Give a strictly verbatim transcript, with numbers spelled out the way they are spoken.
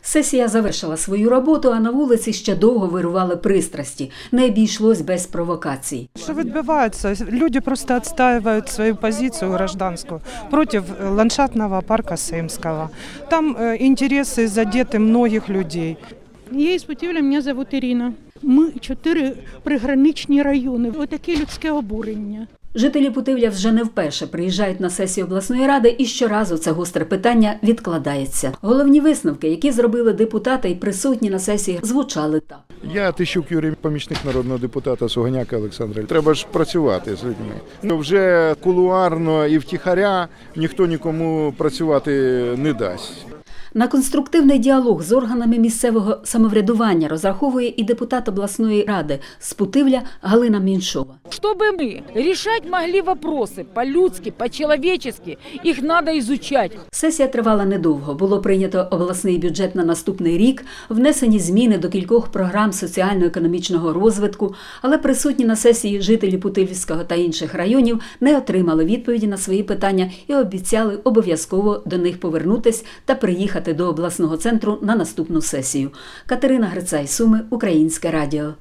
Сесія завершила свою роботу, а на вулиці ще довго вирували пристрасті. Не обійшлось без провокацій. Що відбувається? Люди просто відстоюють свою позицію громадянську проти ландшафтного парку Симського. Там інтереси задіти многих людей. Я із Путівля, мене звуть Ірина. Ми чотири приграничні райони. Отаке людське обурення. Жителі Путивля вже не вперше приїжджають на сесію обласної ради, і щоразу це гостре питання відкладається. Головні висновки, які зробили депутати і присутні на сесії, звучали так. Я Тищук Юрій, помічник народного депутата Сугоняка Олександра. Треба ж працювати з людьми. Ну, вже кулуарно і втіхаря ніхто нікому працювати не дасть. На конструктивний діалог з органами місцевого самоврядування розраховує і депутат обласної ради з Путивля Галина Меньшова. Чтобы мы решать могли вопросы по-людски, по-человечески, их надо изучать. Сесія тривала недовго. Було прийнято обласний бюджет на наступний рік, внесені зміни до кількох програм соціально-економічного розвитку, але присутні на сесії жителі Путивльського та інших районів не отримали відповіді на свої питання і обіцяли обов'язково до них повернутись та приїхати до обласного центру на наступну сесію. Катерина Грицай, Суми, Українське радіо.